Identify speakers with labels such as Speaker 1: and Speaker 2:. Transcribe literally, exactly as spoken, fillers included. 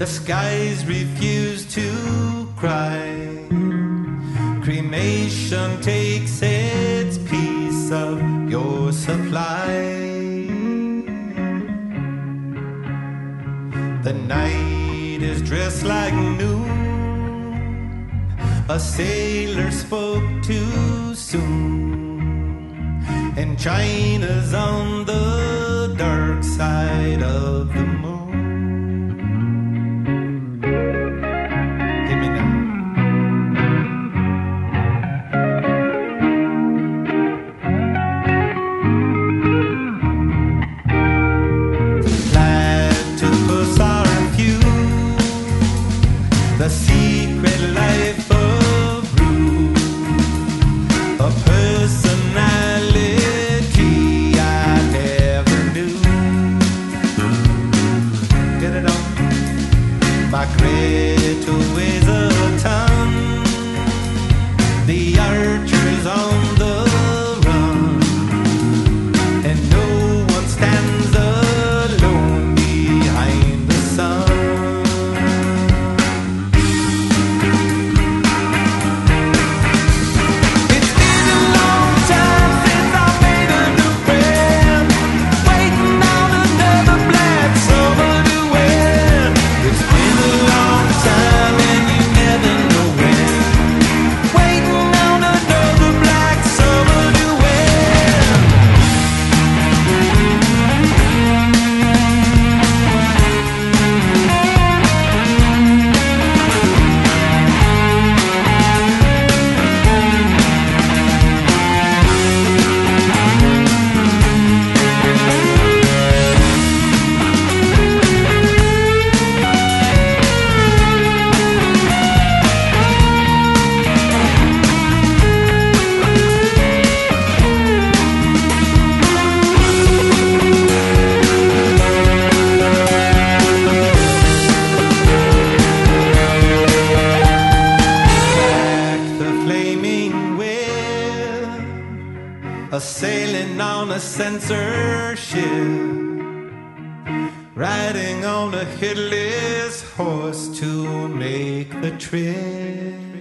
Speaker 1: The skies refuse to cry. Cremation takes its piece of your supply. The night is dressed like noon. A sailor spoke too soon, and China's on the dark side of the moon. Give me now. Platypus are few, the secret life of Rue, a personality I never knew. Get it on? My Greta weighs a ton. The archer's on the run, and no one stands alone behind the sun. It's been a long time since I made a new friend, waiting on another black summer to win. It's been a long time and you never know when, waiting on another black summer to win. Back the flaming web, a sailing on a censorship, riding on a headless horse to make the trip.